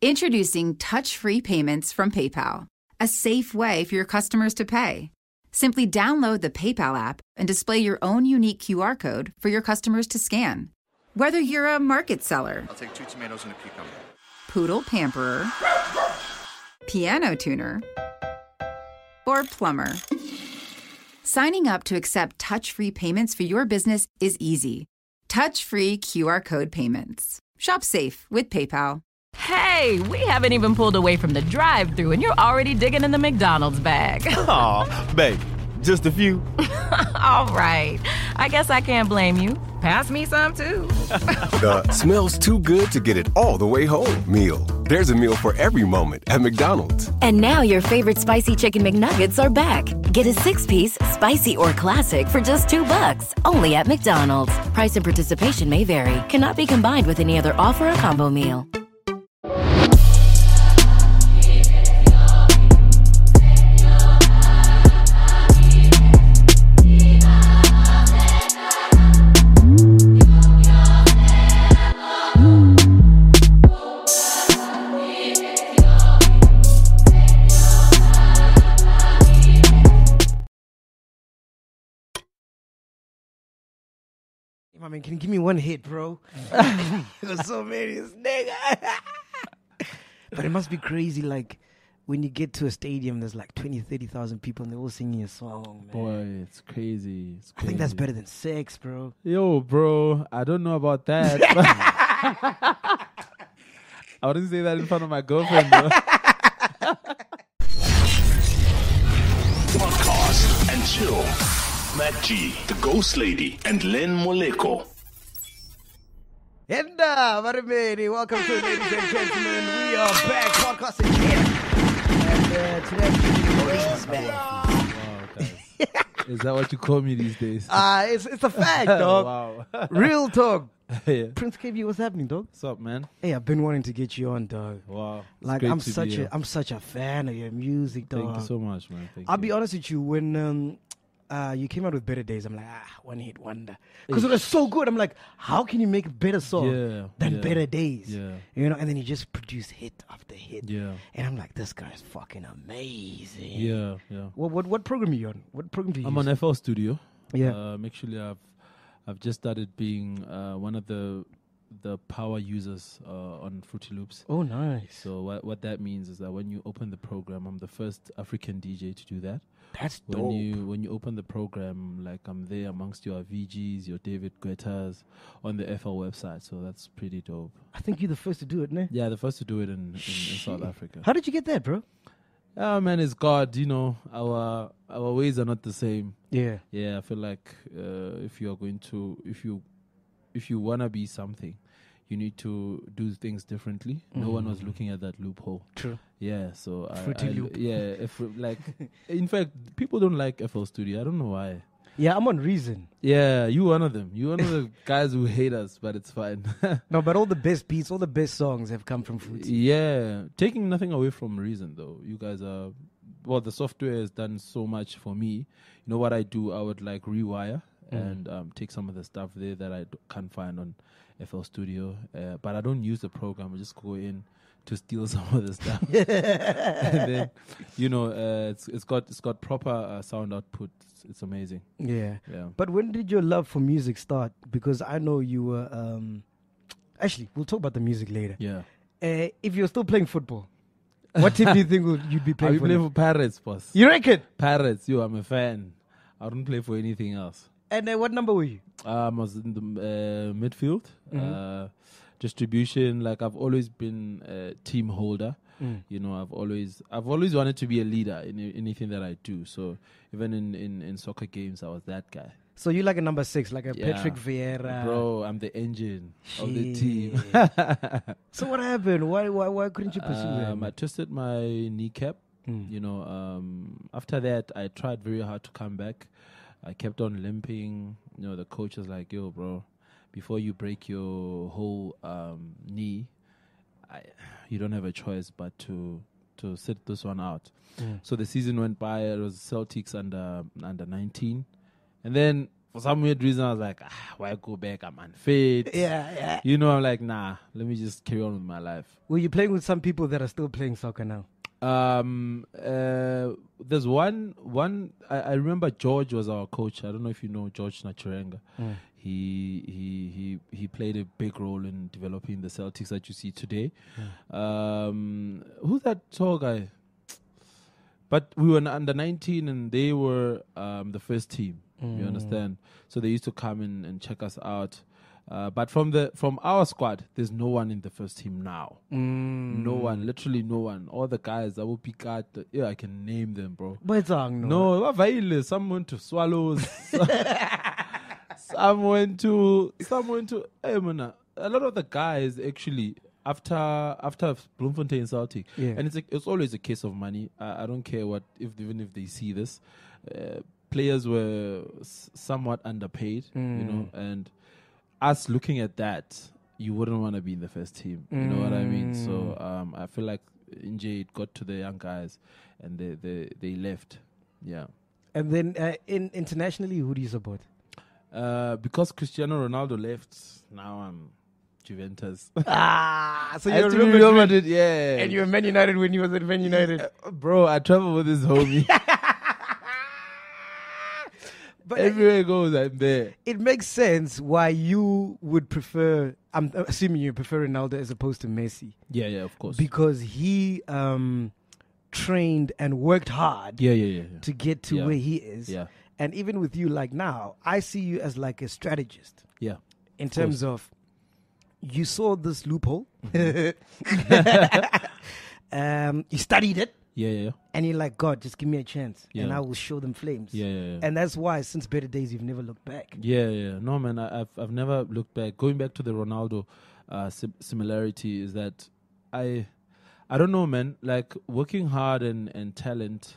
Introducing touch-free payments from PayPal, a safe way for your customers to pay. Simply download the PayPal app and display your own unique QR code for your customers to scan. Whether you're a market seller, I'll take 2 tomatoes and a cucumber. poodle pamperer, piano tuner, or plumber, signing up to accept touch-free payments for your business is easy. Touch-free QR code payments. Shop safe with PayPal. Hey, we haven't even pulled away from the drive-thru and you're already digging in the McDonald's bag. Aw, babe, just a few. All right, I guess I can't blame you. Pass me some, too. The smells too good to get it all the way home meal. There's a meal for every moment at McDonald's. And now your favorite spicy chicken McNuggets are back. Get a 6-piece, spicy or classic for just $2. Only at McDonald's. Price and participation may vary. Cannot be combined with any other offer or combo meal. I mean, can you give me one hit, bro? There's so many, this nigga. But it must be crazy, like, when you get to a stadium, there's like 20, 30,000 people, and they're all singing a song, man. Boy, it's crazy. I think that's better than sex, bro. Yo, bro, I don't know about that. I wouldn't say that in front of my girlfriend, though. Podcast and chill. Matt G, the Ghost Lady, and Len Moleko. And Marimeni, welcome to it, ladies and gentlemen. We are back podcasting here. And today I'm ladies, man. Wow, is that what you call me these days? It's a fact, dog. Wow. Real talk. Yeah. Prince KB, what's happening, dog? What's up, man? Hey, I've been wanting to get you on, dog. Wow. Like I'm such a fan of your music, dog. Thank you so much, man. I'll be honest with you, when you came out with Better Days, I'm like, one hit wonder. Because it was so good. I'm like, how can you make a better song than Better Days? Yeah. You know, and then you just produce hit after hit. Yeah. And I'm like, this guy's fucking amazing. Yeah, yeah. What program are you on? What program do you I'm use? on FL Studio. Yeah. Actually, I've just started being one of the power users on Fruity Loops. Oh, nice. So what that means is that when you open the program, I'm the first African DJ to do that. That's dope. When you open the program, like I'm there amongst your VGs, your David Guettas on the FL website. So that's pretty dope. I think you're the first to do it, ne? Yeah, the first to do it in South Africa. How did you get that, bro? Man, it's God. You know, our ways are not the same. Yeah. Yeah, I feel like if you wanna be something, you need to do things differently. No one was looking at that loophole. True. Yeah, so Fruity Loop. In fact, people don't like FL Studio. I don't know why. Yeah, I'm on Reason. Yeah, you one of them. You one of the guys who hate us, but it's fine. No, but all the best beats, all the best songs have come from Fruity. Yeah, taking nothing away from Reason though. You guys are, the software has done so much for me. You know what I do? I would like rewire and take some of the stuff there that I can't find on FL Studio. But I don't use the program. I just go in to steal some of the stuff. And then, it's got proper sound output. It's amazing. Yeah. Yeah. But when did your love for music start? Because I know you were... actually, we'll talk about the music later. Yeah. If you're still playing football, what team do you think you'd be playing I'll for? be playing for Pirates, boss. You reckon? Pirates. I'm a fan. I don't play for anything else. And what number were you? I was in the midfield. Distribution, like I've always been a team holder. You know, I've always wanted to be a leader in anything that I do. So even in soccer games, I was that guy. So you like a number 6, like a Patrick Vieira. Bro, I'm the engine of the team. So what happened? Why couldn't you pursue that? I twisted my kneecap. You know, after that, I tried very hard to come back. I kept on limping. You know, the coach was like, yo, bro, before you break your whole knee, you don't have a choice but to sit this one out. So the season went by. It was Celtics under 19. And then for some weird reason, I was like, why go back? I'm unfit. Yeah. You know, I'm like, nah, let me just carry on with my life. Were you playing with some people that are still playing soccer now? There's one. I remember George was our coach. I don't know if you know George Nachurenga. He played a big role in developing the Celtics that you see today. Who's that tall guy? But we were under 19 and they were the first team. You understand? So they used to come in and check us out. But from our squad, there's no one in the first team now. No one, literally no one. All the guys that will pick out, I can name them, bro. But No, some went to Swallows. some went to. Hey, man, a lot of the guys actually after Bloemfontein Celtic, and it's always a case of money. I don't care even if they see this. Players were somewhat underpaid, you know, and us looking at that, you wouldn't want to be in the first team. You know what I mean? So I feel like it got to the young guys, and they left. Yeah. And then internationally, who do you support? Because Cristiano Ronaldo left, now I'm Juventus. So I you're have to be Real Madrid, yeah. And you were Man United when you was at Man United. Bro, I travel with this homie. But everywhere he goes, I'm there. It makes sense why you would prefer, I'm assuming you prefer Ronaldo as opposed to Messi. Yeah, of course. Because he trained and worked hard to get to where he is. Yeah. And even with you, like now, I see you as like a strategist. Yeah. In terms of, you saw this loophole. You studied it. Yeah. And you're like, God, just give me a chance, and I will show them flames. Yeah. And that's why, since Better Days, you've never looked back. Yeah. No, man, I've never looked back. Going back to the Ronaldo similarity is that I don't know, man. Like working hard and talent,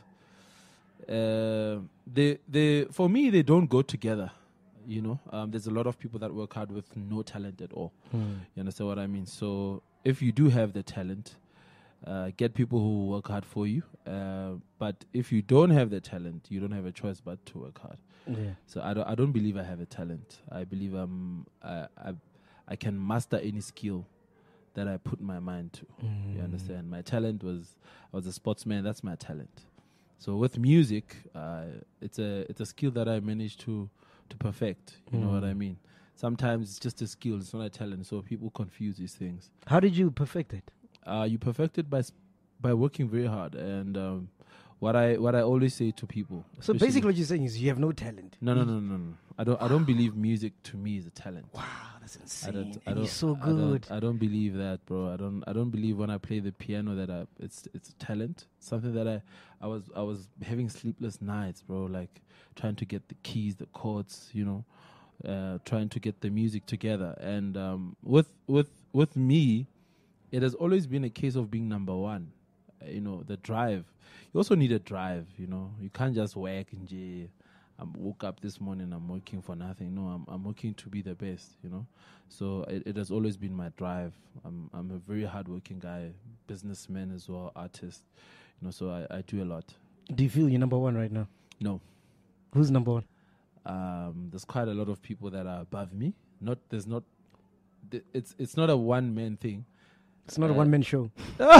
they for me they don't go together. You know, there's a lot of people that work hard with no talent at all. You understand what I mean? So if you do have the talent, get people who work hard for you. But if you don't have the talent, you don't have a choice but to work hard. Yeah. So I don't believe I have a talent. I believe I can master any skill that I put my mind to. You understand? My talent I was a sportsman. That's my talent. So with music, it's a skill that I managed to perfect. You know what I mean? Sometimes it's just a skill. It's not a talent. So people confuse these things. How did you perfect it? You perfect it by working very hard, and what I always say to people. So basically, what you're saying is you have no talent. No. I don't believe music to me is a talent. Wow, that's insane. I don't, you're so good. I don't believe that, bro. I don't believe when I play the piano that it's a talent. Something that I was having sleepless nights, bro. Like trying to get the keys, the chords, you know, trying to get the music together. And with me, it has always been a case of being number one. You know, the drive. You also need a drive, you know. You can't just work in jail. I woke up this morning, I'm working for nothing. No, I'm working to be the best, you know. So it has always been my drive. I'm a very hardworking guy, businessman as well, artist. You know, so I do a lot. Do you feel you're number one right now? No. Who's number one? There's quite a lot of people that are above me. It's not a one-man thing. It's not a one-man show.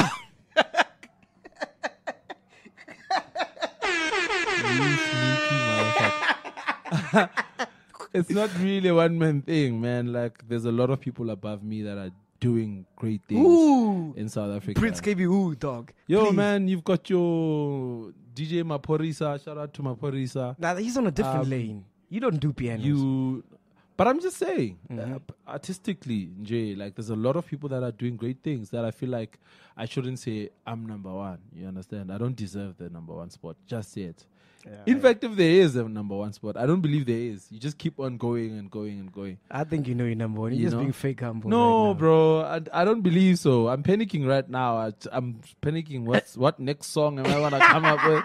It's not really a one-man thing, man. Like, there's a lot of people above me that are doing great things in South Africa. Prince KB, dog. Yo, Please. man, you've got your DJ Maporisa. Shout out to Maporisa. Now, he's on a different lane. You don't do pianos. But I'm just saying, artistically, Jay, like there's a lot of people that are doing great things that I feel like I shouldn't say I'm number one. You understand? I don't deserve the number one spot just yet. Yeah, in fact, if there is a number one spot, I don't believe there is. You just keep on going and going and going. I think you know you're number one. You're just being fake humble. No, right now. bro. I don't believe so. I'm panicking right now. I'm panicking. What next song am I going to come up with?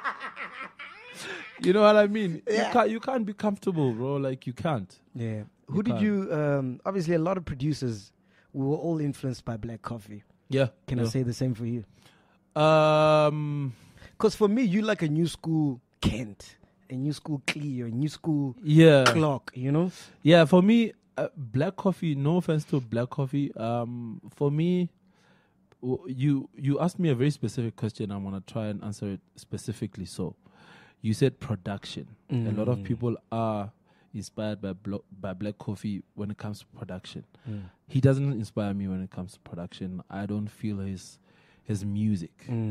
You know what I mean? Yeah. You can't be comfortable, bro. Like, you can't. Yeah. Who did you... obviously, a lot of producers, we were all influenced by Black Coffee. Yeah. Can I say the same for you? Because for me, you like a new school Kent. new school Clio, a new school Yeah. clock, you know? Yeah, for me, black coffee, no offense to black coffee. For me, you asked me a very specific question. I'm going to try and answer it specifically. So, you said production. A lot of people are inspired by black coffee when it comes to production. He doesn't inspire me when it comes to production. I don't feel his music.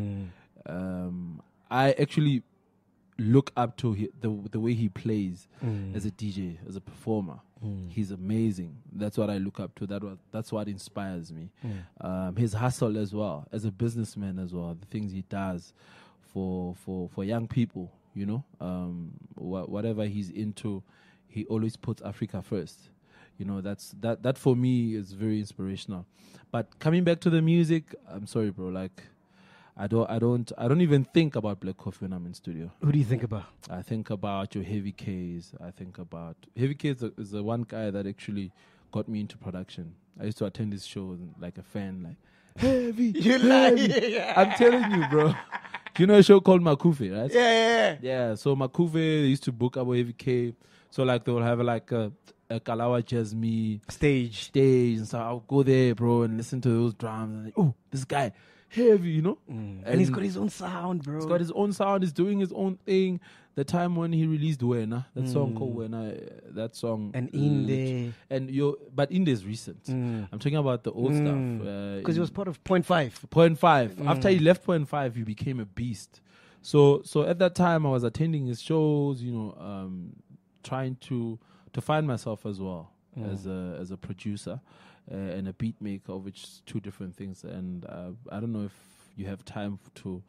I actually look up to the way he plays as a DJ, as a performer. He's amazing. That's what I look up to. That's what inspires me. His hustle as well, as a businessman as well, the things he does for young people, you know, whatever he's into, he always puts Africa first. You know, that for me is very inspirational. But coming back to the music, I'm sorry, bro. Like, I don't even think about black coffee when I'm in studio. Who do you think about? I think about your Heavy K's. Heavy K's is the one guy that actually got me into production. I used to attend his shows like a fan, like Heavy. You Heavy. I'm telling you, bro. You know a show called Makufe, right? Yeah. So Makufe, they used to book our Heavy K. So like they will have like a Kalawa Jasmine Stage. And so I'll go there, bro, and listen to those drums. And like, oh, this guy, heavy, you know? And he's got his own sound, bro. He's got his own sound. He's doing his own thing. The time when he released Wena, that song called Wena, that song. And Inde. But Inde is recent. I'm talking about the old stuff. Because he was part of Point 5. Point 5. After he left Point 5, he became a beast. So at that time, I was attending his shows, you know, trying to find myself as well as a producer and a beat maker, which is two different things. And I don't know if you have time to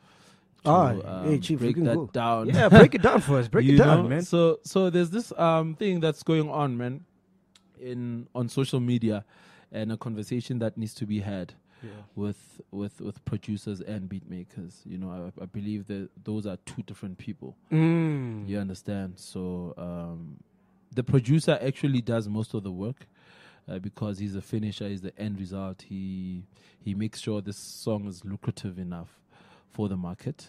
hey, Chief, break that down. Yeah, break it down for us. Break it down, man. So there's this thing that's going on, man, on social media, and a conversation that needs to be had with producers and beat makers. You know, I believe that those are two different people. You understand? So the producer actually does most of the work because he's a finisher, he's the end result. He makes sure this song is lucrative enough for the market.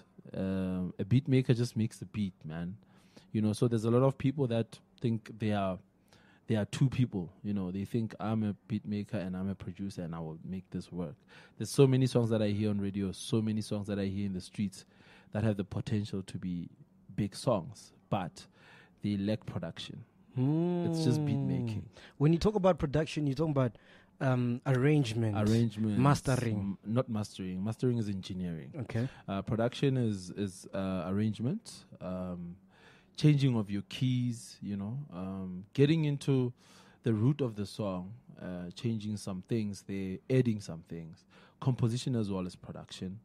A beat maker just makes the beat, man. You know, so there's a lot of people that think they are two people. You know, they think I'm a beat maker and I'm a producer and I will make this work. There's so many songs that I hear on radio, so many songs that I hear in the streets that have the potential to be big songs, but they lack production. It's just beat making. When you talk about production, you're talking about arrangement, mastering. Not mastering. Mastering is engineering. Okay. Production is arrangement, changing of your keys. You know, getting into the root of the song, changing some things, adding some things. Composition as well as production.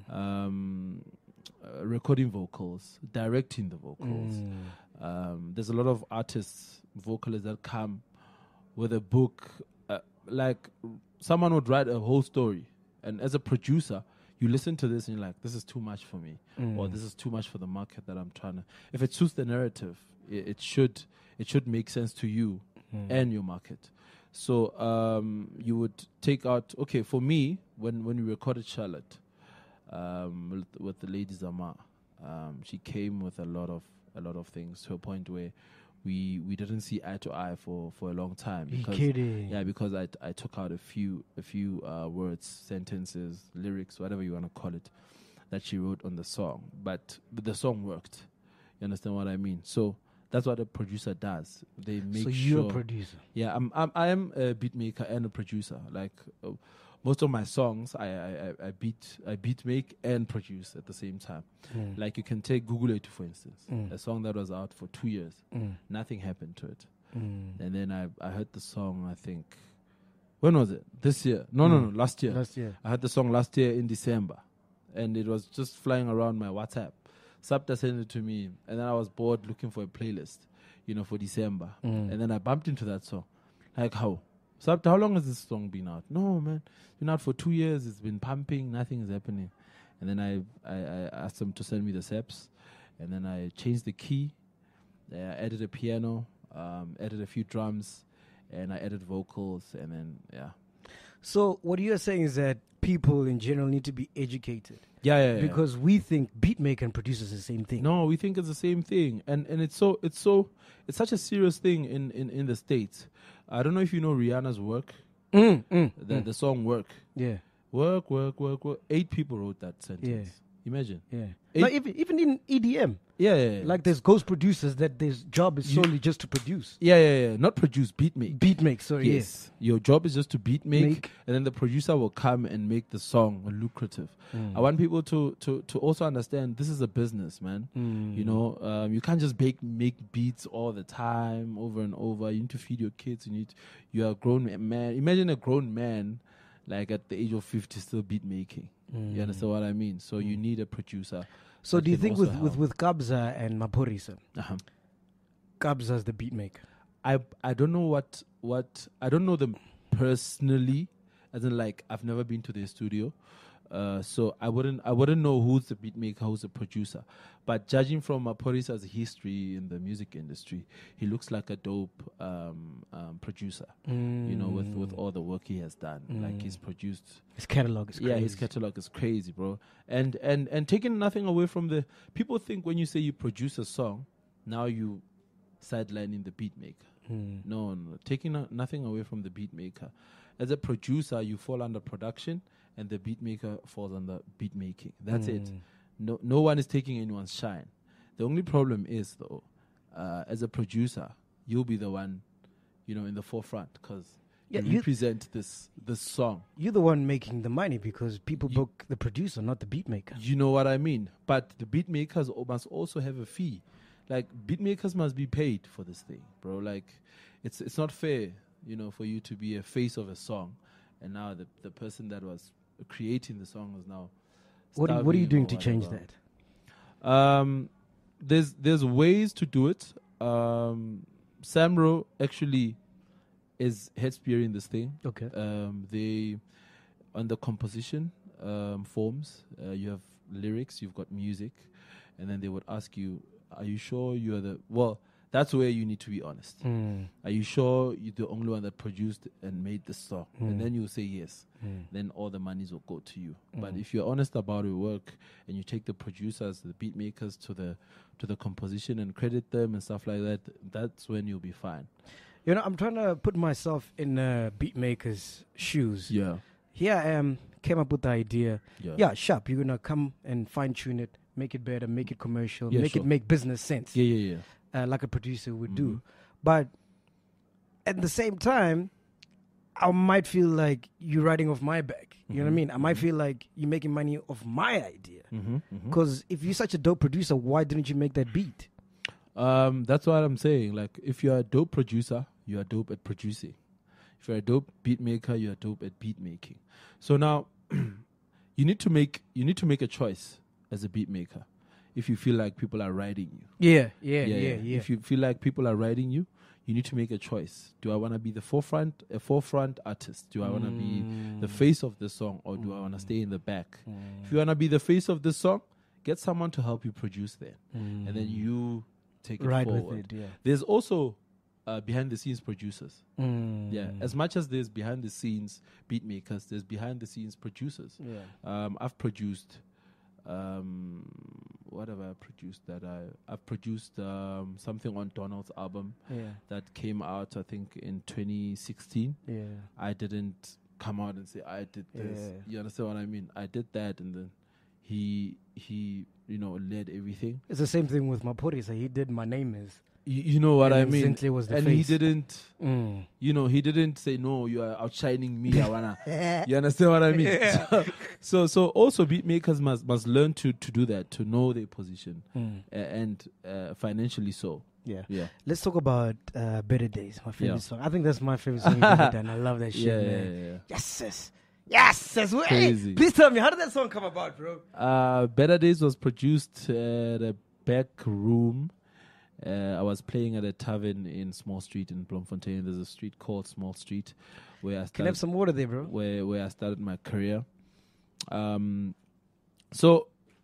Recording vocals, directing the vocals. There's a lot of artists, vocalists that come with a book. Like someone would write a whole story, and as a producer, you listen to this and you're like, this is too much for me, or this is too much for the market that I'm trying to. If it suits the narrative, it should make sense to you and your market. So you would take out. Okay, for me, when we recorded Charlotte with the Lady Zama, she came with a lot of things to a point where we didn't see eye to eye for a long time. Because, yeah, because I took out a few words, sentences, lyrics, whatever you want to call it, that she wrote on the song. But the song worked. You understand what I mean? So that's what a producer does. They make sure. So you're a producer. Yeah, I am a beat maker and a producer. Like most of my songs, I beat make and produce at the same time. Like you can take Google It, for instance, a song that was out for 2 years. Nothing happened to it. And then I heard the song, I think, when was it? This year? No, last year. Last year. I heard the song last year in December. And it was just flying around my WhatsApp. Sabta sent it to me, and then I was bored looking for a playlist, you know, for December. And then I bumped into that song. Like, how? Sabta, how long has this song been out? No, man. It's been out for 2 years. It's been pumping. Nothing is happening. And then I asked them to send me the steps. And then I changed the key. I added a piano, added a few drums, and I added vocals. And then, yeah. So what you're saying is that people in general need to be educated. Yeah. Because we think beatmaker and producer is the same thing. No, we think it's the same thing, and it's such a serious thing in the States. I don't know if you know Rihanna's Work, the song Work. Yeah. Work. 8 people wrote that sentence. Yeah. Imagine. Yeah. 8 Like even in EDM. Yeah. Like there's ghost producers that their job is solely just to produce. Yeah. Not produce, beat make. Beat make, sorry. Yes. Your job is just to beat make, and then the producer will come and make the song lucrative. I want people to also understand this is a business, man. You know, you can't just make beats all the time, over and over. You need to feed your kids. You're a grown man. Imagine a grown man, like at the age of 50, still beat making. You understand what I mean? So you need a producer. So do you think with Kabza and Maphorisa, Kabza's the beat maker? I don't know what I don't know them personally, as in like I've never been to their studio, so I wouldn't know who's the beat maker, who's the producer. But judging from Maphorisa's history in the music industry, he looks like a dope producer. You know, with all the work he has done, like he's produced. His catalog is crazy. Yeah, his catalog is crazy, bro. And taking nothing away from the people think when you say you produce a song, now you sidelining the beat maker. No. Taking nothing away from the beat maker. As a producer, you fall under production, and the beat maker falls under beat making. That's it. No one is taking anyone's shine. The only problem is, though, as a producer, you'll be the one, you know, in the forefront because you represent this song. You're the one making the money because people book the producer, not the beat maker. You know what I mean? But the beat makers must also have a fee. Like, beat makers must be paid for this thing, bro. Like, it's not fair, you know, for you to be a face of a song, and now the person that was creating the song is now. What are you doing to change that? There's ways to do it. Samro actually is head spearing this thing. Okay. They on the composition forms, you have lyrics, you've got music, and then they would ask you, are you sure you're that's where you need to be honest. Are you sure you're the only one that produced and made the song? And then you'll say yes. Then all the monies will go to you. But if you're honest about your work and you take the producers, the beat makers to the composition and credit them and stuff like that, that's when you'll be fine. You know, I'm trying to put myself in a beat maker's shoes. Yeah. Here I am, came up with the idea. Yeah. Sharp, you're going to come and fine tune it, make it better, make it commercial, Yeah, make sure. it make business sense. Yeah. Like a producer would do. But at the same time, I might feel like you're riding off my back. You know what I mean? I might feel like you're making money off my idea. Because if you're such a dope producer, why didn't you make that beat? That's what I'm saying. Like, if you're a dope producer, you are dope at producing. If you're a dope beat maker, you are dope at beat making. So now, you need to make a choice as a beat maker. If you feel like people are riding you. Yeah. If you feel like people are riding you, you need to make a choice. Do I want to be a forefront artist? Do I want to be the face of the song, or do I want to stay in the back? If you want to be the face of the song, get someone to help you produce that, and then you take it forward. With it, yeah. There's also behind the scenes producers. Yeah, as much as there's behind the scenes beat makers, there's behind the scenes producers. Yeah. I've produced. What have I produced? I've produced something on Donald's album that came out, I think, in 2016. Yeah. I didn't come out and say I did this. You understand what I mean? I did that, and then he led everything. It's the same thing with Maphorisa. He did My Name Is. You know what I mean? Zintle was the and face. he didn't, he didn't say, no, you are outshining me. I wanna. You understand what I mean? So also beat makers must learn to do that, to know their position, and financially so. Yeah. Yeah. Let's talk about Better Days, my favorite song. I think that's my favorite song you've ever done. I love that shit, man. Yeah. Yes, sis. Yes, sis. Hey, Crazy. please tell me, how did that song come about, bro? Better Days was produced at a back room. I was playing at a tavern in Small Street in Bloemfontein. There's a street called Small Street where I started. Can I have some water there, bro? Where I started my career. So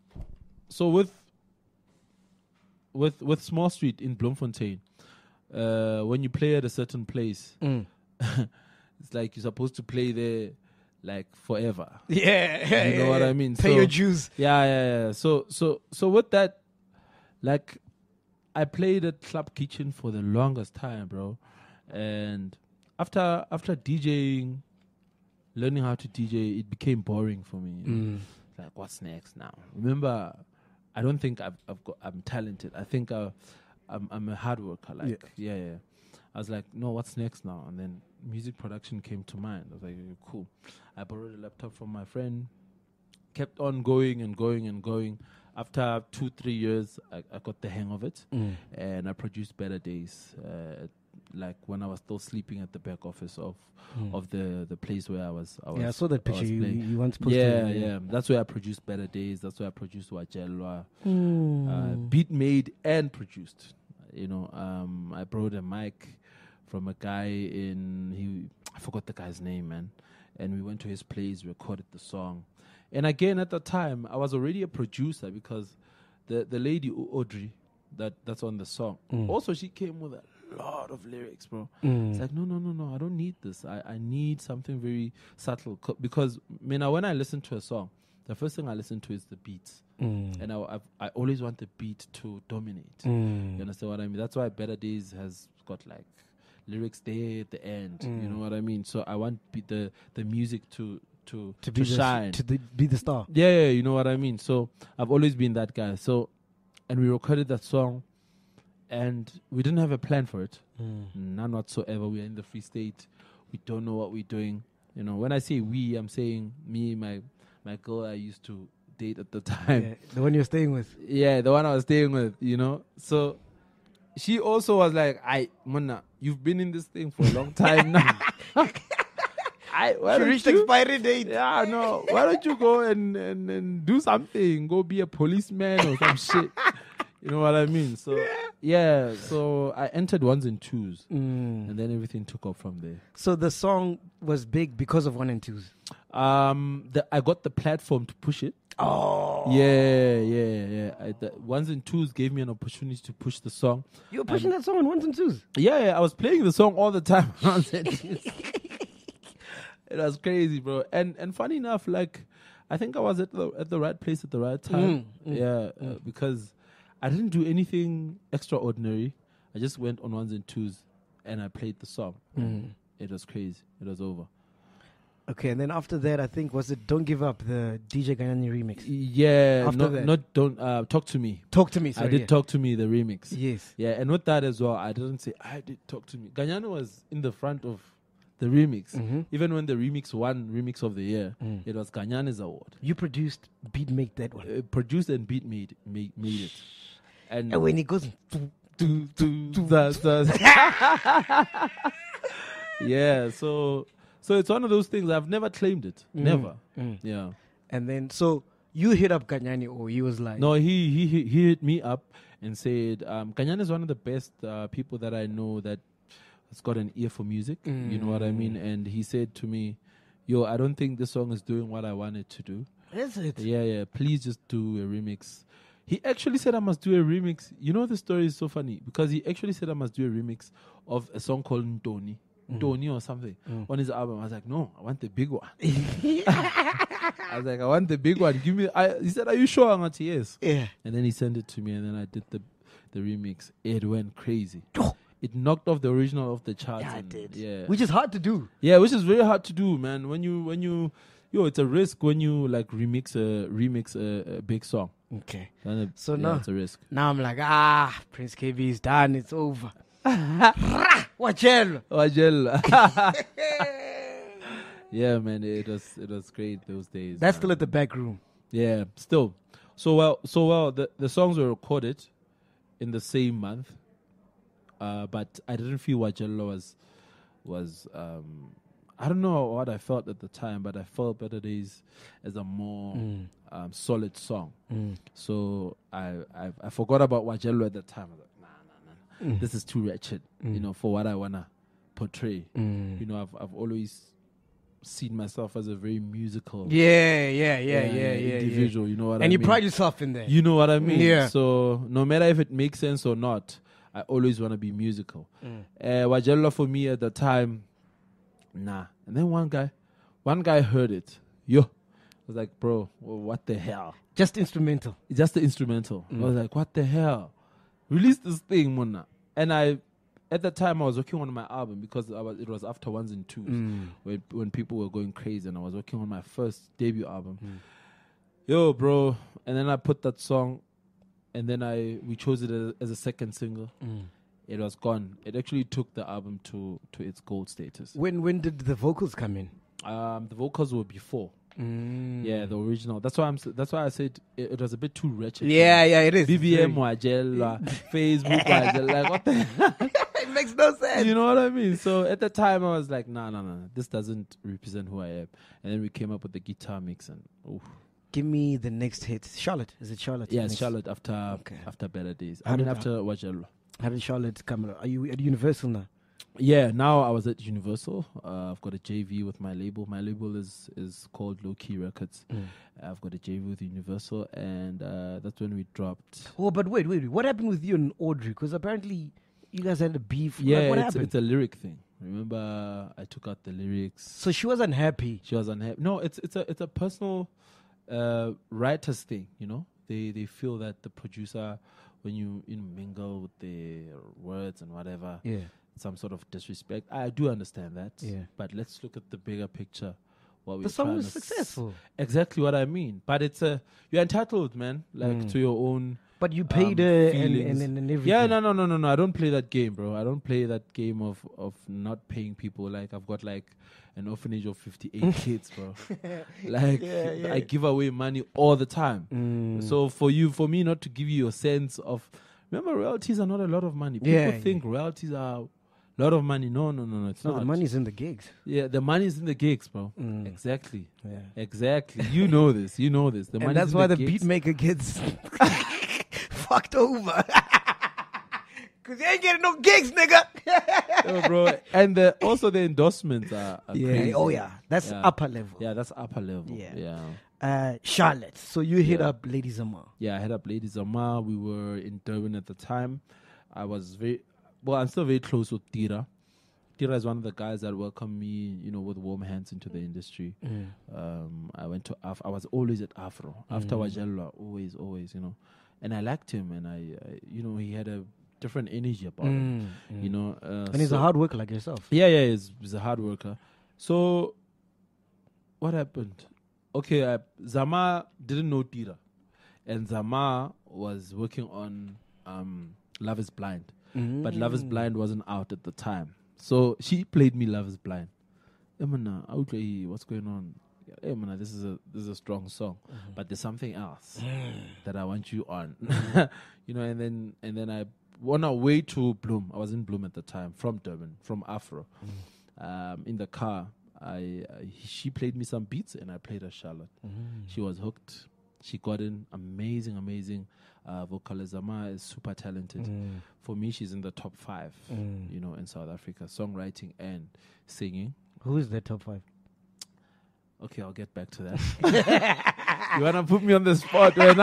with Small Street in Bloemfontein, when you play at a certain place, it's like you're supposed to play there like forever. Yeah. You know what I mean? Pay your dues. Yeah. So with that, like, I played at Club Kitchen for the longest time, bro. And after DJing, learning how to DJ, it became boring for me. You know? Like, what's next now? Remember, I don't think I'm talented. I think I'm a hard worker. Like, yeah. I was like, no, what's next now? And then music production came to mind. I was like, cool. I borrowed a laptop from my friend, kept on going and going and going. After 2-3 years, I got the hang of it, and I produced Better Days. Like when I was still sleeping at the back office of the place where I was. I saw that picture you once posted. Yeah. That's where I produced Better Days. That's where I produced Wajelwa. Beat made and produced. You know, I borrowed a mic from a guy I forgot the guy's name, man. And we went to his place, recorded the song. And again, at the time, I was already a producer because the lady Audrey, that's on the song. Also, she came with a lot of lyrics, bro. It's like, no, I don't need this. I need something very subtle. Because, when I listen to a song, the first thing I listen to is the beats. And I always want the beat to dominate. You understand what I mean? That's why Better Days has got, like, lyrics there at the end. You know what I mean? So I want the music to shine. Be the star. Yeah, you know what I mean? So I've always been that guy. So, and we recorded that song, and we didn't have a plan for it. None whatsoever. We're in the Free State. We don't know what we're doing. You know, when I say we, I'm saying me, my girl I used to date at the time. Yeah, the one you're staying with. Yeah, the one I was staying with, you know. So she also was like, Mona, you've been in this thing for a long time now. She reached expiry date. Yeah, no. Why don't you go and do something? Go be a policeman or some shit. You know what I mean? So yeah. So I entered ones and twos, and then everything took off from there. So the song was big because of one and twos. I got the platform to push it. Oh. Yeah. The ones and twos gave me an opportunity to push the song. You were pushing that song on ones and twos? Yeah. I was playing the song all the time. It was crazy, bro. And funny enough, like, I think I was at the right place at the right time. Because I didn't do anything extraordinary. I just went on ones and twos and I played the song. It was crazy. It was over. Okay, and then after that, I think, was it Don't Give Up, the DJ Ganyani remix? Yeah. After that. Not Don't Talk to Me. Talk to Me, sorry. I did Talk to Me, the remix. Yes. Yeah, and with that as well, I didn't say I did Talk to Me. Ganyani was in the front of the remix. Even when the remix won Remix of the Year, it was Ganyani's award. You produced, beat made that one. Produced and beat made it. And when it goes... Yeah, so it's one of those things. I've never claimed it. Never. Yeah. And then, so you hit up Ganyani, or he was like... No, he hit me up and said, Ganyani is one of the best people that I know that has got an ear for music. You know what I mean? And he said to me, yo, I don't think this song is doing what I want it to do. Is it? Yeah. Please just do a remix. He actually said I must do a remix. You know, the story is so funny because he actually said I must do a remix of a song called Ntoni. Ntoni or something on his album. I was like, no, I want the big one. I was like, I want the big one. Give me. He said, are you sure? I'm like, yes. Yeah. And then he sent it to me, and then I did the remix. It went crazy. It knocked off the original of the charts. Yeah, it did. Yeah, which is hard to do. Yeah, which is very hard to do, man. When you, it's a risk when you like remix a big song. Okay. So now it's a risk. Now I'm like, Prince KB is done. It's over. Wajel. Yeah, man, it was great those days. That's still at the back room. Yeah, still. So well. The songs were recorded in the same month, but I didn't feel Wajelo was I don't know what I felt at the time, but I felt Better Days as a more solid song. So I forgot about Wajelo at the time. I was like, nah. This is too wretched, you know, for what I wanna portray. You know, I've always seen myself as a very musical individual. You know what I mean? And you pride yourself in that. You know what I mean? Yeah. So no matter if it makes sense or not, I always want to be musical. Wajelo for me at the time, nah. And then one guy One guy heard it. Yo. I was like, bro, what the hell? Just instrumental. Just the instrumental. I was like, what the hell? Release this thing, Mona. And at the time, I was working on my album because it was after ones and twos when people were going crazy, and I was working on my first debut album. Yo, bro. And then I put that song, and then we chose it as a second single. It was gone. It actually took the album to its gold status. When did the vocals come in? The vocals were before. Yeah, the original. That's why I said it was a bit too wretched. Yeah, it is. BBM Wajela, Facebook Wajela, like what the hell? It makes no sense. You know what I mean? So at the time I was like, no, this doesn't represent who I am. And then we came up with the guitar mix and Give me the next hit. Charlotte. Is it Charlotte? Yeah, it's Charlotte after Better Days. After Wajela. How did Charlotte come? Are you at Universal now? Yeah, now I was at Universal. I've got a JV with my label. My label is called Low Key Records. I've got a JV with Universal, and that's when we dropped. Oh, but wait. What happened with you and Audrey? Because apparently you guys had a beef. Yeah, what it's happened? It's a lyric thing. Remember, I took out the lyrics. So she was unhappy. She was unhappy. No, it's a personal writer's thing. You know, they feel that the producer, when you mingle with the words and whatever, some sort of disrespect. I do understand that. Yeah. But let's look at the bigger picture. The song was successful. Exactly what I mean. But you're entitled, man, to your own. But you paid and everything. Yeah, no. I don't play that game, bro. I don't play that game of not paying people. Like, I've got like an orphanage of 58 kids, bro. Like, I give away money all the time. So for me not to give you a sense of, remember, royalties are not a lot of money. People think royalties are a lot of money. No, it's not. The money's in the gigs. Yeah, the money's in the gigs, bro. Exactly. Yeah. Exactly. You know this. The money. And that's why the beat maker gets fucked over. Because you ain't getting no gigs, nigga. Yo, bro. And also the endorsements are crazy. Oh, yeah. That's upper level. Yeah, that's upper level. Yeah. Charlotte. So you hit up Lady Zamar. Yeah, I hit up Lady Zamar. We were in Durban at the time. I'm still very close with Tira. Tira is one of the guys that welcomed me, with warm hands into the industry. I went to I was always at Afro. After Wajela, always, And I liked him, and I he had a different energy about him, and he's a hard worker like yourself. Yeah, he's a hard worker. So, what happened? Okay, Zamar didn't know Tira, and Zamar was working on Love Is Blind. But Love Is Blind wasn't out at the time. So she played me Love Is Blind. Hey, man, what's going on? Hey, man, this is a strong song. But there's something else that I want you on. And then I on our way to Bloom. I was in Bloom at the time, from Durban, from Afro. In the car, she played me some beats and I played her Charlotte. She was hooked. She got in amazing vocalist. Zamar is super talented. For me, she's in the top 5, in South Africa, songwriting and singing. Who is the top 5? Okay, I'll get back to that. You wanna put me on the spot right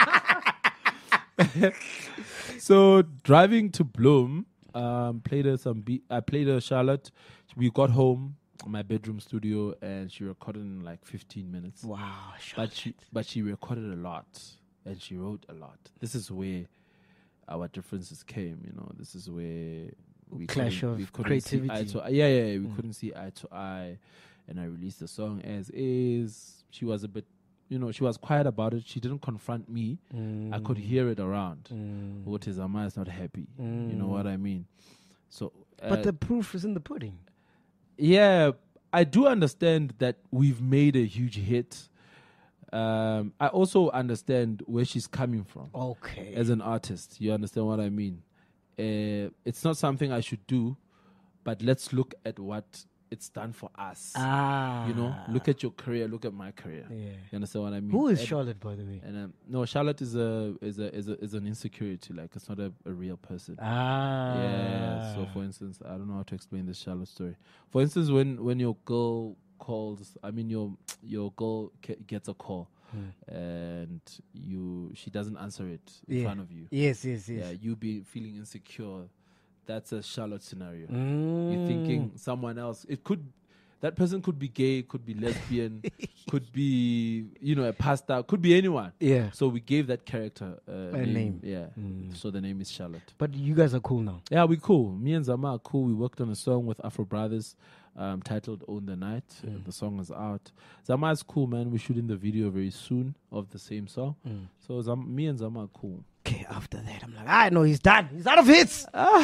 now? So driving to Bloom, played her some beat. I played her Charlotte. We got home, my bedroom studio, and she recorded in like 15 minutes. Wow, but she recorded a lot and she wrote a lot. This is where our differences came. This is where we clash of creativity. We couldn't see eye to eye, and I released the song as is. She was a bit, she was quiet about it. She didn't confront me. I could hear it around. What is Zamar is not happy. You know what I mean? So, but the proof is in the pudding. Yeah, I do understand that we've made a huge hit. I also understand where she's coming from. Okay. As an artist, you understand what I mean? It's not something I should do, but let's look at what it's done for us. Look at your career, look at my career. Yeah. You understand what I mean? Who is Charlotte, by the way? And no, Charlotte is an insecurity. Like, it's not a real person. Yeah. So, for instance, I don't know how to explain this Charlotte story. For instance, when your girl calls, your girl gets a call, and she doesn't answer it in front of you. Yes. Yeah, you be feeling insecure. That's a Charlotte scenario. You're thinking someone else. That person could be gay, could be lesbian, could be, a pastor, could be anyone. Yeah. So we gave that character A name. Yeah. So the name is Charlotte. But you guys are cool now. Yeah, we cool. Me and Zama are cool. We worked on a song with Afro Brothers titled Own the Night. The song is out. Zama is cool, man. We're shooting the video very soon of the same song. So me and Zama are cool. Okay, after that, I'm like, I know he's done. He's out of hits.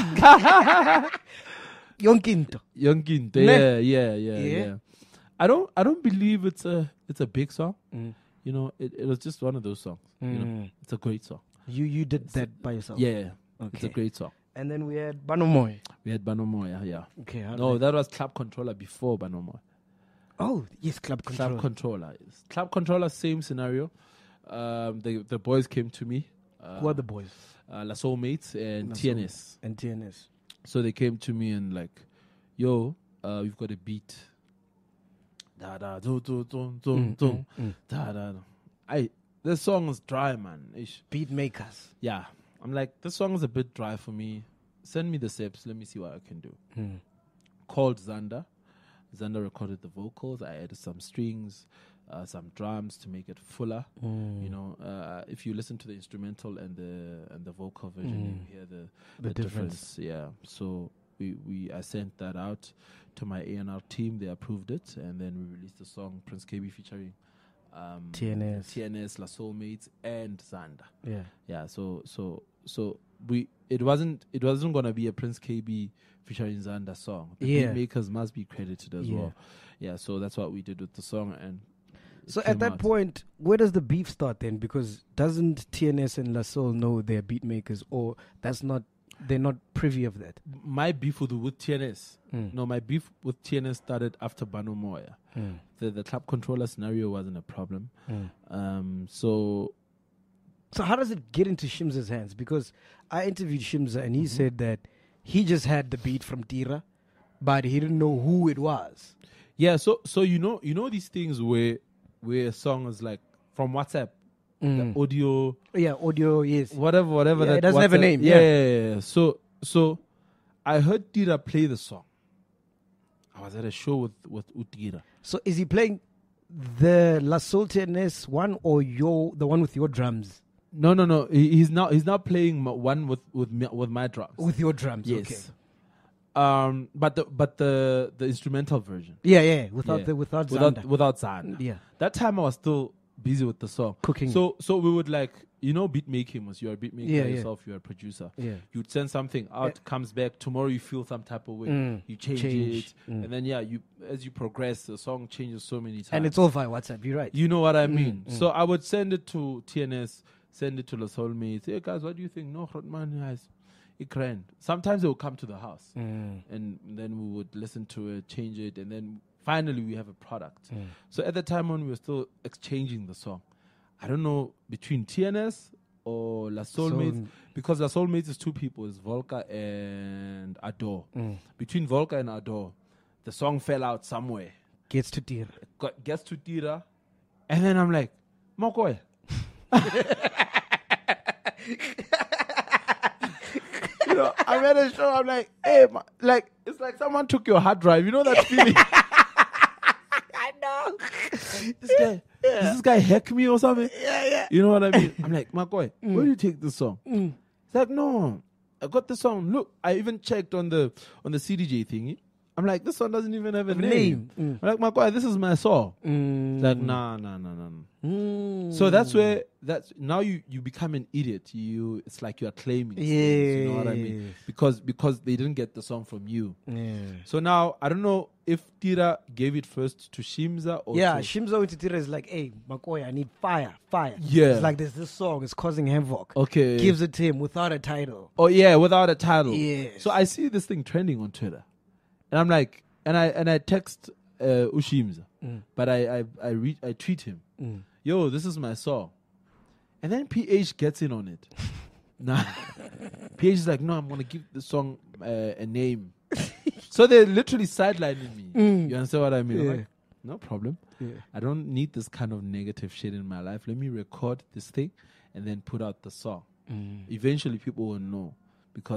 Yonkinto. Yonkinto, yeah. I don't believe it's a big song. It was just one of those songs. It's a great song. You did that by yourself? Yeah. Okay. It's a great song. And then we had Banomoy. We had Banomoy, yeah. Okay. No, that was Club Controller before Banomoy. Oh, yes, Club Controller. Club Controller. Club Controller, same scenario. The boys came to me. Who are the boys? La Soulmates and TNS. And TNS. So they came to me and like, yo, we've got a beat. Da da do do do do do. Da da. This song is dry, man. Beat makers. Yeah. I'm like, this song is a bit dry for me. Send me the steps. Let me see what I can do. Called Xander. Xander recorded the vocals. I added some strings, some drums to make it fuller. If you listen to the instrumental and the vocal version, you hear the difference. Yeah. So I sent that out to my A&R team. They approved it, and then we released the song Prince KB featuring TNS, La Soulmates, and Xander. Yeah. So it wasn't gonna be a Prince KB featuring Xander song. The beat makers must be credited as well. Yeah. So that's what we did with the song. And so at that point, where does the beef start then? Because doesn't TNS and La Soul know they're beat makers, or they're not privy of that? My beef with TNS. No, my beef with TNS started after Bano Moya. The Club Controller scenario wasn't a problem. So how does it get into Shimza's hands? Because I interviewed Shimza and he said that he just had the beat from Tira, but he didn't know who it was. Yeah, so you know these things where a song is like from WhatsApp, the audio. Yeah, audio, yes. Whatever. Yeah, that it doesn't WhatsApp, have a name. Yeah. So I heard Tira play the song. I was at a show with Utira. So is he playing the La Soul TNS one or the one with your drums? No. He's not playing one with my drums. With your drums, yes. Okay. But the instrumental version. Yeah. Without Xander. Without Xander. Yeah. That time I was still busy with the song. Cooking. So we would like, beat making was you're a beat maker yourself, you're a producer. Yeah. You'd send something out, comes back, tomorrow you feel some type of way. You change it. And then as you progress, the song changes so many times. And it's all via WhatsApp, you're right. You know what I mean? So I would send it to TNS, send it to the Soulmates. Hey guys, what do you think? No, man, guys. Sometimes they will come to the house and then we would listen to it, change it, and then finally we have a product. So at the time when we were still exchanging the song, I don't know between TNS or La Soulmates, because La Soulmates is two people, it's Volca and Adore. Between Volca and Adore, the song fell out somewhere. Gets to Tira. Gets to Tira, and then I'm like, Mokoy. I'm at a show, I'm like, hey, it's like someone took your hard drive. You know that feeling? I know. This guy hack me or something? Yeah. You know what I mean? I'm like, Makoy, where do you take this song? He's like, no, I got the song. Look, I even checked on the CDJ thingy. I'm like, this one doesn't even have a name. I'm like, Makoy, this is my song. He's like, nah. So that's now you become an idiot. It's like you are claiming. You know what I mean? Because they didn't get the song from you. Yeah. So now I don't know if Tira gave it first to Shimza or Shimza went to Tira is like, hey, Makoy, I need fire. Yeah. It's like there's this song, it's causing havoc. Okay. Gives it to him without a title. Oh yeah, without a title. Yes. So I see this thing trending on Twitter. And I'm like, and I text Ushimza, but I tweet him, yo, this is my song. And then PH gets in on it. Nah. PH is like, no, I'm going to give the song a name. So they're literally sidelining me. You understand what I mean? I'm like, no problem. Yeah. I don't need this kind of negative shit in my life. Let me record this thing and then put out the song. Eventually people will know because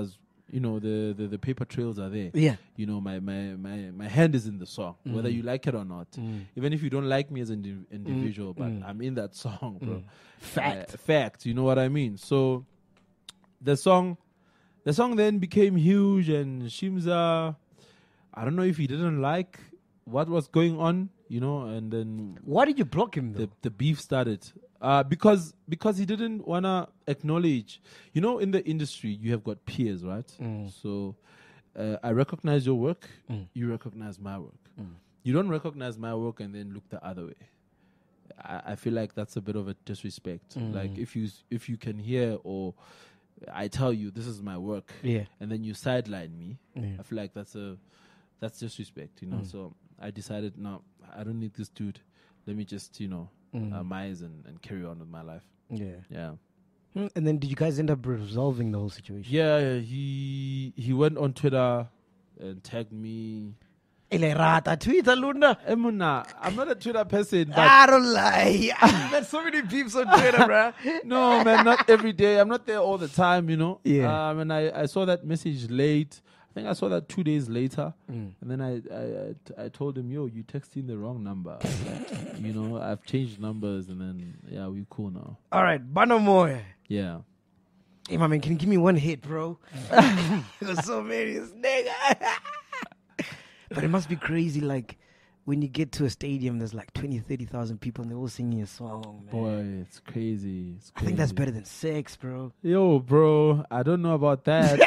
you know, the paper trails are there. Yeah. You know, my hand is in the song, whether you like it or not. Even if you don't like me as an individual, but I'm in that song, bro. Fact. You know what I mean? So the song then became huge, and Shimza, I don't know if he didn't like what was going on, you know, and then Why did you block him though? the beef started. Because he didn't want to acknowledge, you know, in the industry, you have got peers, right? So I recognize your work, you recognize my work. You don't recognize my work and then look the other way. I feel like that's a bit of a disrespect. Like if you can hear, or I tell you this is my work, and then you sideline me, I feel like that's disrespect, you know. So I decided, no, I don't need this dude. Let me just, you know, mize and carry on with my life. Yeah. And then did you guys end up resolving the whole situation? Yeah, he went on Twitter and tagged me. Twitter, Luna. Emuna, I'm not a Twitter person, but I don't lie. There's so many peeps on Twitter, bro. no, man, not every day. I'm not there all the time, you know. Yeah. And I saw that message late. I think I saw that 2 days later, and then I told him, yo, you texting the wrong number. You know, I've changed numbers, and then we cool now. All right, Banamoy. Yeah. Hey, my man, can you give me one hit, bro? It was so many, this nigga. But it must be crazy, like, when you get to a stadium, there's like 20, 30,000 people, and they're all singing a song, man. Boy, it's crazy. I think that's better than sex, bro. Yo, bro, I don't know about that.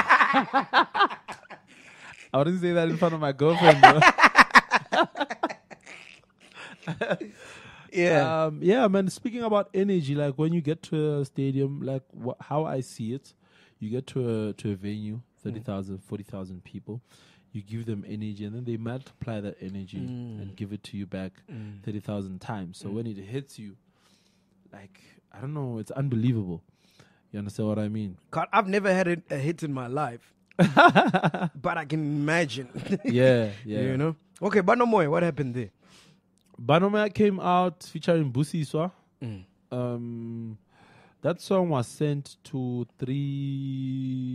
I wouldn't say that in front of my girlfriend, bro. Yeah, man. Speaking about energy, like when you get to a stadium, like how I see it, you get to a venue, 30,000, 40,000 people. You give them energy, and then they multiply that energy and give it to you back 30,000 times. So when it hits you, like, I don't know, it's unbelievable. You understand what I mean? God, I've never had a hit in my life. But I can imagine. Yeah. You know? Okay, Banamoy, what happened there? Banamoy came out featuring Busiswa. That song was sent to 2,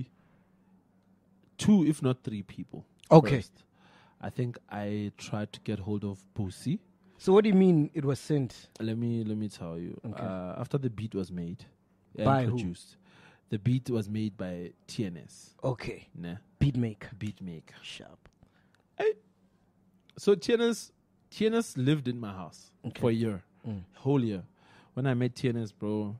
if not 3 people. Okay. First. I think I tried to get hold of Busi. So what do you mean it was sent? Let me tell you. Okay. After the beat was made and By produced, the beat was made by TNS. Okay. Nah. Beatmaker. Sharp. So TNS lived in my house for a year, whole year. When I met TNS, bro,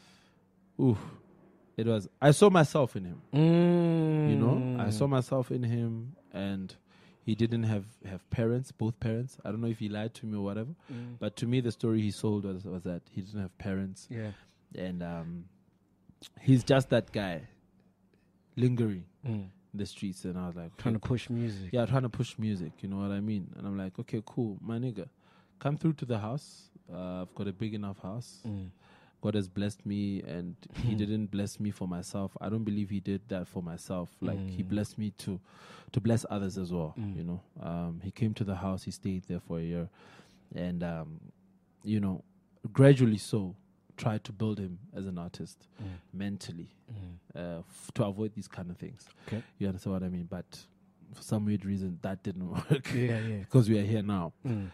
I saw myself in him. You know, I saw myself in him, and he didn't have parents, both parents. I don't know if he lied to me or whatever, but to me, the story he sold was that he didn't have parents. Yeah. And he's just that guy lingering in the streets. And I was like, trying to push music. Yeah, trying to push music, you know what I mean? And I'm like, okay, cool, my nigga, come through to the house. I've got a big enough house. God has blessed me, and he didn't bless me for myself. I don't believe he did that for myself. Like, he blessed me to bless others as well, you know. He came to the house, he stayed there for a year, and, you know, gradually tried to build him as an artist mentally to avoid these kind of things. Okay. You understand what I mean? But for some weird reason, that didn't work. Yeah. Because we are here now.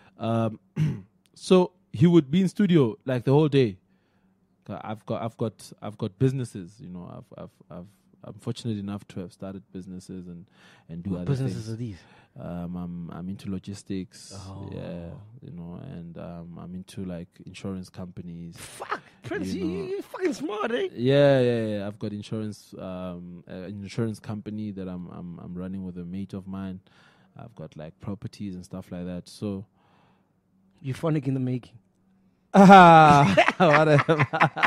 So he would be in studio like the whole day. I've got businesses, you know. I'm fortunate enough to have started businesses and do what other businesses things. are these? I'm into logistics, yeah, you know, and I'm into like insurance companies. Fuck, Prince, you know. you're fucking smart, eh? Yeah. I've got insurance, an insurance company that I'm running with a mate of mine. I've got like properties and stuff like that. So, euphonic in the making. Whatever.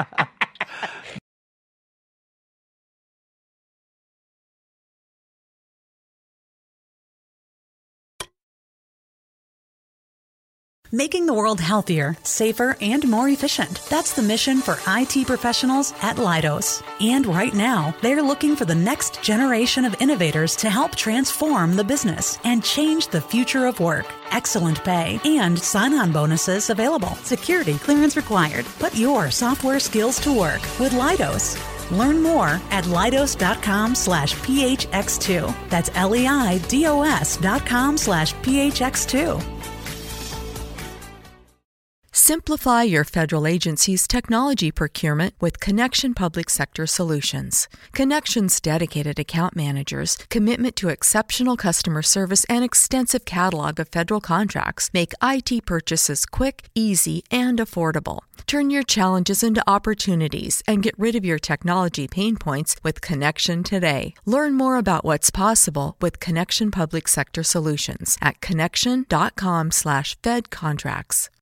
Making the world healthier, safer, and more efficient. That's the mission for IT professionals at Leidos. And right now, they're looking for the next generation of innovators to help transform the business and change the future of work. Excellent pay and sign-on bonuses available. Security clearance required. Put your software skills to work with Leidos. Learn more at Leidos.com/PHX2. That's LEIDOS.com/PHX2. Simplify your federal agency's technology procurement with Connection Public Sector Solutions. Connection's dedicated account managers, commitment to exceptional customer service, and extensive catalog of federal contracts make IT purchases quick, easy, and affordable. Turn your challenges into opportunities and get rid of your technology pain points with Connection today. Learn more about what's possible with Connection Public Sector Solutions at connection.com/fedcontracts.